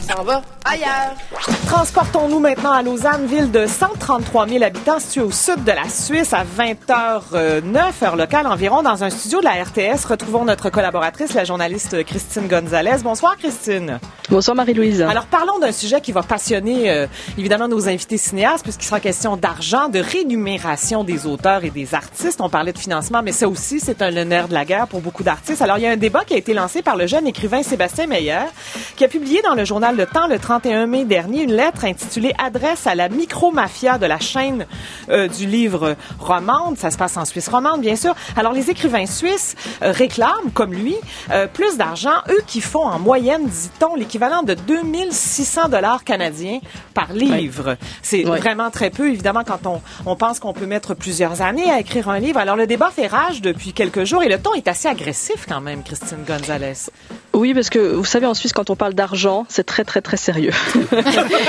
s'en va ailleurs. Transportons-nous maintenant à Lausanne, ville de 133 000 habitants située au sud de la Suisse à 20h09, heure locale environ, dans un studio de la RTS. Retrouvons notre collaboratrice, la journaliste Christine Gonzalez. Bonsoir Christine. Bonsoir Marie-Louise. Alors parlons d'un sujet qui va passionner évidemment nos invités cinéastes, puisqu'il sera question d'argent, de rémunération des auteurs et des artistes. On parlait de financement, mais ça aussi, c'est un nerf de la guerre pour beaucoup d'artistes. Alors il y a un débat qui a été lancé par le jeune écrivain Sébastien Meyer, qui a publié dans le journal Le Temps le 31 mai dernier une lettre intitulée « Adresse à la micro-mafia » de la chaîne du livre romande. Ça se passe en Suisse romande, bien sûr. Alors les écrivains suisses réclament, comme lui, plus d'argent. Eux qui font en moyenne, dit-on, l'équivalent de 2600 $ canadiens par livre. C'est vraiment très peu, évidemment, quand on pense qu'on peut mettre plusieurs années à écrire un livre. Alors le débat fait rage depuis quelques jours et le ton est assez agressif quand même, Christine Gonzalez. Oui, parce que vous savez, en Suisse, quand on parle d'argent, c'est très, très, très sérieux. Oui,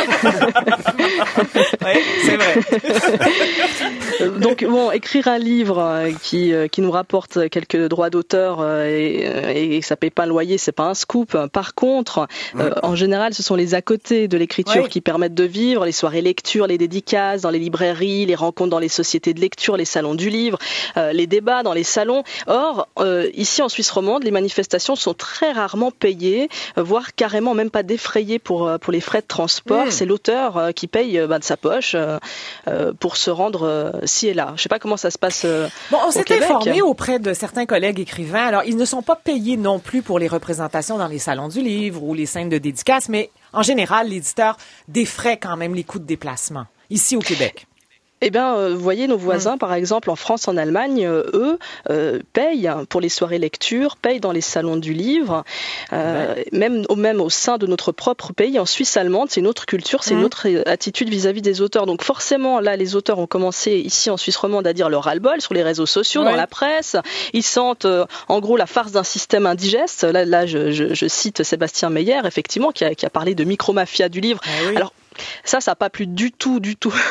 c'est vrai. Donc, bon, écrire un livre qui nous rapporte quelques droits d'auteur et ça paye pas le loyer, c'est pas un scoop. Par contre, en général, ce sont les à côté de l'écriture qui permettent de vivre, les soirées lecture, les dédicaces dans les librairies, les rencontres dans les sociétés de lecture, les salons du livre, les débats dans les salons. Or, ici en Suisse romande, les manifestations sont très rarement payées, voire carrément même pas défrayées pour les frais de transport. C'est l'auteur qui paye de sa poche pour se rendre ci et là. Je sais pas comment ça se passe on s'est Québec. informé auprès de certains collègues écrivains. Alors, ils ne sont pas payés non plus pour les représentations dans les salons du livre ou les scènes de dédicaces, mais en général, l'éditeur défraie quand même les coûts de déplacement, ici au Québec. Eh bien, vous voyez, nos voisins, par exemple, en France, en Allemagne, eux, payent pour les soirées lecture, payent dans les salons du livre, même au sein de notre propre pays. En Suisse allemande, c'est une autre culture, c'est une autre attitude vis-à-vis des auteurs. Donc forcément, là, les auteurs ont commencé ici en Suisse romande à dire leur ras-le-bol sur les réseaux sociaux, dans la presse. Ils sentent, en gros, la farce d'un système indigeste. Là, je cite Sébastien Meyer, effectivement, qui a parlé de micro-mafia du livre. Alors, ça n'a pas plu du tout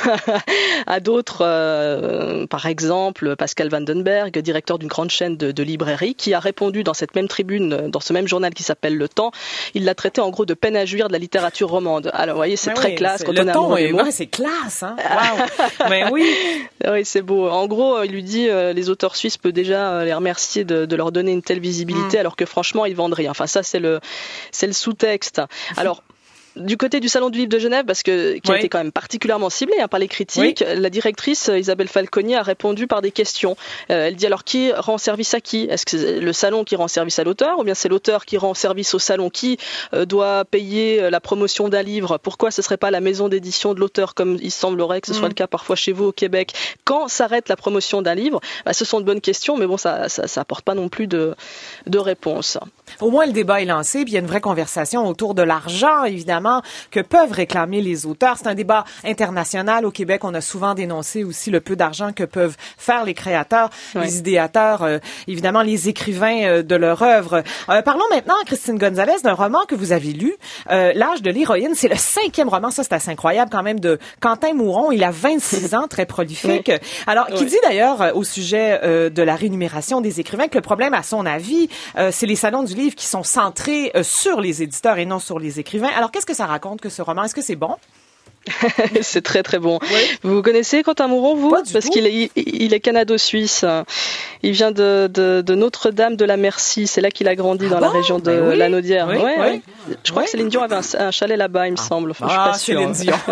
à d'autres, par exemple Pascal Vandenberg, directeur d'une grande chaîne de librairie, qui a répondu dans cette même tribune, dans ce même journal qui s'appelle Le Temps. Il l'a traité en gros de peine à jouir de la littérature romande. Alors vous voyez, c'est très classe quand on est amoureux des mots. C'est classe, hein. Wow. Mais oui, c'est beau. En gros, il lui dit les auteurs suisses peuvent déjà les remercier de leur donner une telle visibilité, alors que franchement ils vendent rien. Enfin ça c'est le sous-texte. Alors du côté du Salon du Livre de Genève, qui a été quand même particulièrement ciblé par les critiques, la directrice Isabelle Falconi a répondu par des questions. Elle dit alors qui rend service à qui ? Est-ce que c'est le salon qui rend service à l'auteur ou bien c'est l'auteur qui rend service au salon ? Qui doit payer la promotion d'un livre ? Pourquoi ce serait pas la maison d'édition de l'auteur comme il semblerait que ce soit le cas parfois chez vous au Québec ? Quand s'arrête la promotion d'un livre ? Ce sont de bonnes questions, mais bon, ça apporte pas non plus de réponse. Au moins le débat est lancé, puis il y a une vraie conversation autour de l'argent, évidemment, que peuvent réclamer les auteurs. C'est un débat international. Au Québec, on a souvent dénoncé aussi le peu d'argent que peuvent faire les créateurs, les idéateurs, évidemment les écrivains de leur œuvre. Parlons maintenant, Christine Gonzalez, d'un roman que vous avez lu, L'âge de l'héroïne. C'est le 5e roman, ça c'est assez incroyable quand même, de Quentin Mouron. Il a 26 ans, très prolifique. Alors, qui dit d'ailleurs au sujet de la rémunération des écrivains que le problème, à son avis, c'est les salons du livre qui sont centrés sur les éditeurs et non sur les écrivains. Alors, qu'est-ce que ça raconte que ce roman? Est-ce que c'est bon? C'est très très bon. Vous connaissez Quentin Mouron, vous? Parce qu'il est canado-suisse. Il vient de Notre-Dame de la Merci. C'est là qu'il a grandi dans la région de Lanaudière. Je crois que Céline Dion avait un chalet là-bas, il me semble. Enfin, je suis pas sûre. Céline Dion.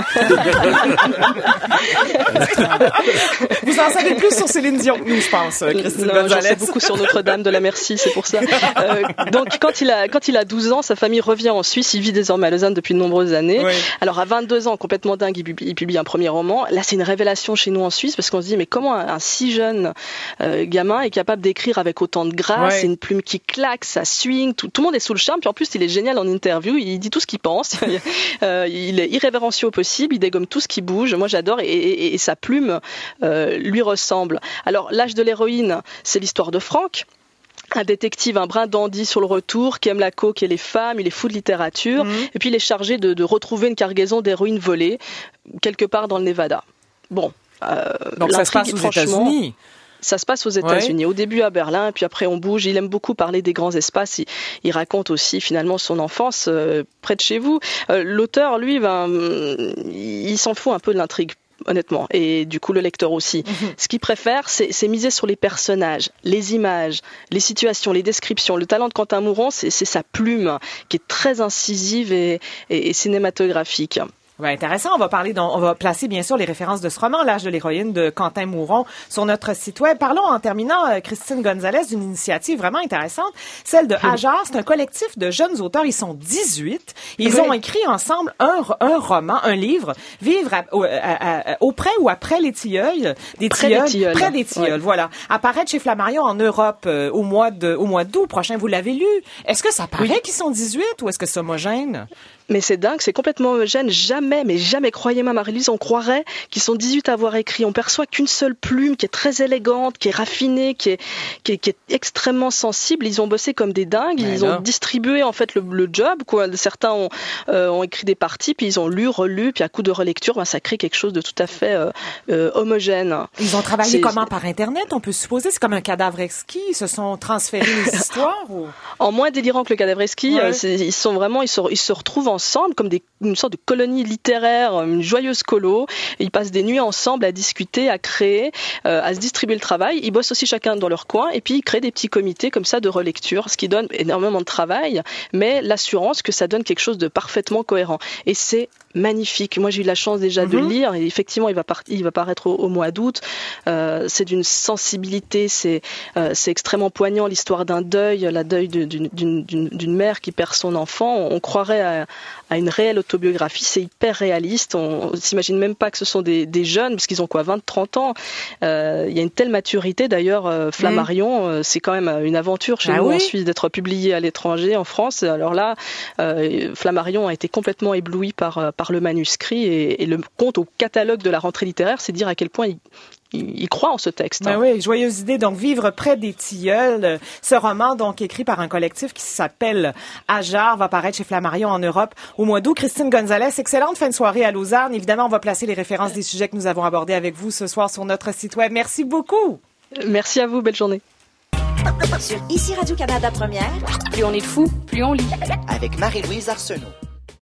Vous en savez plus sur Céline Dion, nous, je pense, Christine Gonzalez. J'en sais beaucoup sur Notre-Dame de la Merci, c'est pour ça. Donc, quand il a 12 ans, sa famille revient en Suisse. Il vit désormais à Lausanne depuis de nombreuses années. Alors, à 22 ans, complètement dingue, il publie un premier roman. Là, c'est une révélation chez nous en Suisse parce qu'on se dit, mais comment un si jeune gamin est capable d'écrire avec autant de grâce, c'est une plume qui claque, ça swing, tout le monde est sous le charme. Puis en plus, il est génial en interview, il dit tout ce qu'il pense. Il est irrévérencieux au possible, il dégomme tout ce qui bouge. Moi, j'adore et sa plume lui ressemble. Alors, L'âge de l'héroïne, c'est l'histoire de Franck. Un détective, un brin dandy sur le retour, qui aime la coke et les femmes, il est fou de littérature, et puis il est chargé de retrouver une cargaison d'héroïne volée quelque part dans le Nevada. Bon, donc ça se passe aux États-Unis. Ça se passe aux États-Unis. Au début à Berlin, puis après on bouge. Il aime beaucoup parler des grands espaces. Il raconte aussi finalement son enfance près de chez vous. L'auteur, lui, il s'en fout un peu de l'intrigue, honnêtement, et du coup le lecteur aussi. Ce qu'il préfère, c'est miser sur les personnages, les images, les situations, les descriptions. Le talent de Quentin Mouron, c'est sa plume qui est très incisive et cinématographique. Ouais, intéressant. On va placer bien sûr les références de ce roman, L'âge de l'héroïne de Quentin Mouron, sur notre site web. Parlons en terminant, Christine Gonzalez, d'une initiative vraiment intéressante, celle de Hajar. C'est un collectif de jeunes auteurs. Ils sont 18. Ils ont écrit ensemble un roman, un livre, Vivre auprès ou après les tilleuls, près des tilleuls. Voilà. Apparaître chez Flammarion en Europe au mois d'août prochain. Vous l'avez lu. Est-ce que ça paraît qu'ils sont 18 ou est-ce que c'est homogène? Mais c'est dingue, c'est complètement homogène. Jamais, croyez-moi Marie-Louise, on croirait qu'ils sont 18 à avoir écrit. On perçoit qu'une seule plume qui est très élégante, qui est raffinée, qui est extrêmement sensible. Ils ont bossé comme des dingues, ils ont distribué en fait le job, quoi. Certains ont écrit des parties, puis ils ont lu, relu, puis à coup de relecture, ça crée quelque chose de tout à fait homogène. Ils ont travaillé comment, par Internet, on peut supposer? C'est comme un cadavre exquis, ils se sont transférés les histoires? Ou... En moins délirant que le cadavre exquis, ils se retrouvent ensemble comme une sorte de colonie littéraire, une joyeuse colo. Ils passent des nuits ensemble à discuter, à créer, à se distribuer le travail. Ils bossent aussi chacun dans leur coin et puis ils créent des petits comités comme ça de relecture, ce qui donne énormément de travail, mais l'assurance que ça donne quelque chose de parfaitement cohérent. Et c'est magnifique. Moi, j'ai eu la chance déjà de le lire et effectivement, il va paraître au mois d'août. C'est d'une sensibilité, c'est extrêmement poignant, l'histoire d'un deuil, la deuil d'une mère qui perd son enfant. On croirait à une réelle autobiographie. C'est hyper réaliste. On s'imagine même pas que ce sont des jeunes, parce qu'ils ont 20-30 ans. Il y a une telle maturité. D'ailleurs, Flammarion, c'est quand même une aventure chez nous en Suisse d'être publié à l'étranger, en France. Alors là, Flammarion a été complètement ébloui par le manuscrit et le compte au catalogue de la rentrée littéraire, c'est dire à quel point il croit en ce texte. Ben oui, joyeuse idée. Donc, Vivre près des tilleuls. Ce roman, donc, écrit par un collectif qui s'appelle Hajar, va paraître chez Flammarion en Europe au mois d'août. Christine Gonzalez, excellente fin de soirée à Lausanne. Évidemment, on va placer les références des sujets que nous avons abordés avec vous ce soir sur notre site web. Merci beaucoup. Merci à vous. Belle journée. Sur Ici Radio-Canada Première, plus on est de fous, plus on lit. Avec Marie-Louise Arsenault.